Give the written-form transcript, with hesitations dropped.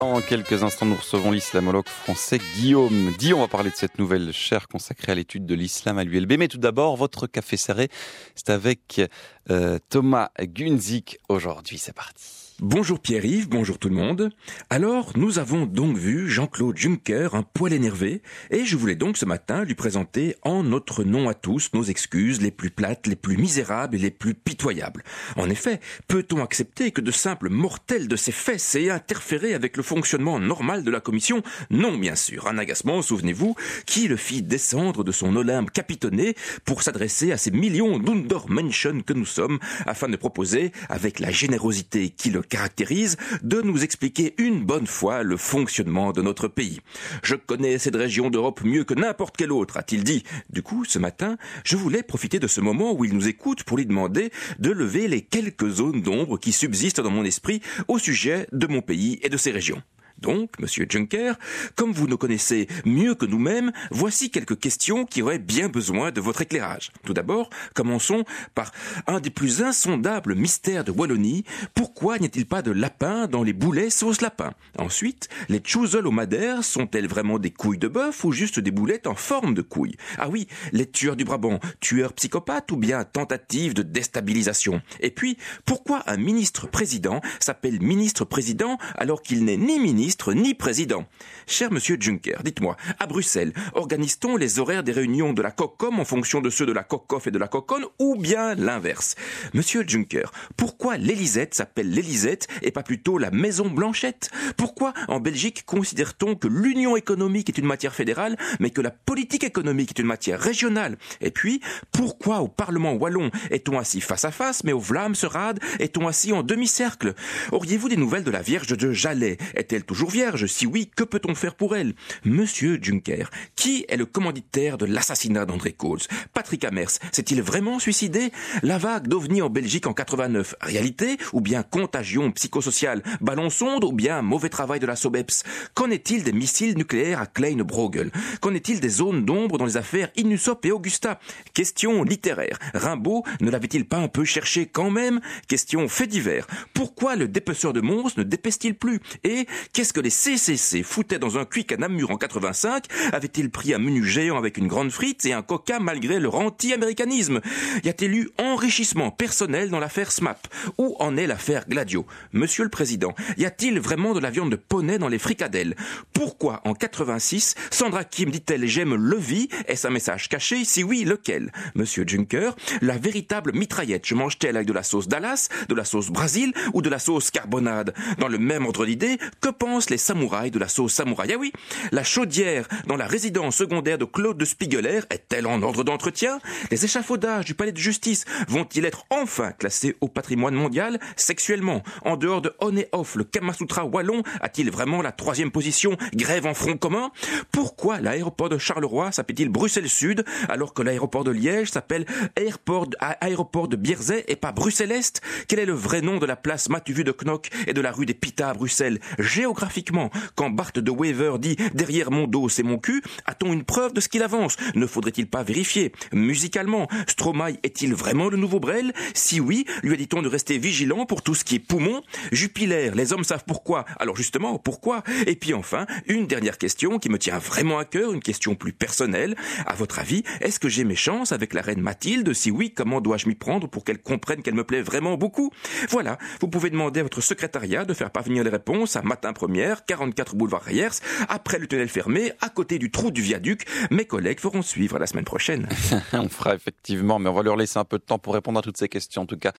En quelques instants, nous recevons l'islamologue français Guillaume Di. On va parler de cette nouvelle chaire consacrée à l'étude de l'islam à l'ULB. Mais tout d'abord, votre café serré, c'est avec Thomas Gunzik aujourd'hui. C'est parti. Bonjour Pierre-Yves, bonjour tout le monde. Alors, nous avons donc vu Jean-Claude Juncker un poil énervé et je voulais donc ce matin lui présenter en notre nom à tous nos excuses les plus plates, les plus misérables et les plus pitoyables. En effet, peut-on accepter que de simples mortels de ses fesses aient interféré avec le fonctionnement normal de la commission ? Non, bien sûr. Un agacement, souvenez-vous, qui le fit descendre de son Olympe capitonné pour s'adresser à ces millions d'Undermenschen que nous sommes afin de proposer, avec la générosité qui le caractérise, de nous expliquer une bonne fois le fonctionnement de notre pays. Je connais cette région d'Europe mieux que n'importe quelle autre, a-t-il dit. Du coup, ce matin, je voulais profiter de ce moment où il nous écoute pour lui demander de lever les quelques zones d'ombre qui subsistent dans mon esprit au sujet de mon pays et de ses régions. Donc, Monsieur Juncker, comme vous nous connaissez mieux que nous-mêmes, voici quelques questions qui auraient bien besoin de votre éclairage. Tout d'abord, commençons par un des plus insondables mystères de Wallonie. Pourquoi n'y a-t-il pas de lapin dans les boulets sauce lapin ? Ensuite, les tchouzels au madère sont-elles vraiment des couilles de bœuf ou juste des boulettes en forme de couilles ? Ah oui, les tueurs du Brabant, tueurs psychopathes ou bien tentative de déstabilisation ? Et puis, pourquoi un ministre-président s'appelle ministre-président alors qu'il n'est ni ministre ni président. Cher Monsieur Juncker, dites-moi, à Bruxelles, organise-t-on les horaires des réunions de la COCOM en fonction de ceux de la COCOF et de la COCON ou bien l'inverse ? Monsieur Juncker, pourquoi l'Élysette s'appelle l'Élysette et pas plutôt la Maison Blanchette ? Pourquoi en Belgique considère-t-on que l'union économique est une matière fédérale mais que la politique économique est une matière régionale ? Et puis, pourquoi au Parlement wallon est-on assis face à face mais au Vlaamse-Raad est-on assis en demi-cercle ? Auriez-vous des nouvelles de la Vierge de Jalais ? Est-elle toujours vierge ? Si oui, que peut-on faire pour elle ? Monsieur Juncker, qui est le commanditaire de l'assassinat d'André Cohls ? Patrick Amers s'est-il vraiment suicidé ? La vague d'OVNI en Belgique en 89, réalité ou bien contagion psychosociale ? Ballon-sonde ou bien mauvais travail de la SOBEPS ? Qu'en est-il des missiles nucléaires à Klein-Brogel ? Qu'en est-il des zones d'ombre dans les affaires Inusop et Augusta ? Question littéraire. Rimbaud ne l'avait-il pas un peu cherché quand même ? Question fait divers. Pourquoi le dépeceur de monstres ne dépece-t-il plus ? Et qu'est-ce que les CCC foutaient dans un Quick à Namur en 85 ? Avait-il pris un menu géant avec une grande frite et un coca malgré leur anti-américanisme ? Y a-t-il eu enrichissement personnel dans l'affaire SMAP ? Où en est l'affaire Gladio ? Monsieur le Président, y a-t-il vraiment de la viande de poney dans les fricadelles ? Pourquoi en 86, Sandra Kim dit-elle « j'aime Levi » ? Est-ce un message caché ? Si oui, lequel ? Monsieur Juncker, la véritable mitraillette, je mange-t-elle avec de la sauce Dallas, de la sauce Brésil ou de la sauce carbonade ? Dans le même ordre d'idée, que pensent les samouraïs de la sauce samouraï ? Ah oui, la chaudière dans la résidence secondaire de Claude de Spiegeler est-elle en ordre d'entretien ? Les échafaudages du palais de justice vont-ils être enfin classés au patrimoine mondial ? Sexuellement, en dehors de on et off, le Kamasutra wallon a-t-il vraiment la 3e position ? Grève en front commun ? Pourquoi l'aéroport de Charleroi s'appelle-t-il Bruxelles Sud alors que l'aéroport de Liège s'appelle aéroport de Bierzet et pas Bruxelles Est ? Quel est le vrai nom de la place Matuvu de Knock et de la rue des Pitas à Bruxelles ? Géographiquement, quand Bart de Wever dit « derrière mon dos c'est mon cul », a-t-on une preuve de ce qu'il avance ? Ne faudrait-il pas vérifier ? Musicalement, Stromae est-il vraiment le nouveau Brel ? Si oui, lui a dit-on de rester vigilant pour tout ce qui est poumon ? Jupiler, les hommes savent pourquoi. Alors justement, pourquoi ? Et puis enfin, une dernière question qui me tient vraiment à cœur, une question plus personnelle. À votre avis, est-ce que j'ai mes chances avec la reine Mathilde ? Si oui, comment dois-je m'y prendre pour qu'elle comprenne qu'elle me plaît vraiment beaucoup ? Voilà, vous pouvez demander à votre secrétariat de faire parvenir les réponses à Matin Première, 44 boulevard Reyers, après le tunnel fermé, à côté du trou du viaduc. Mes collègues feront suivre la semaine prochaine. On fera effectivement, mais on va leur laisser un peu de temps pour répondre à toutes ces questions. En tout cas,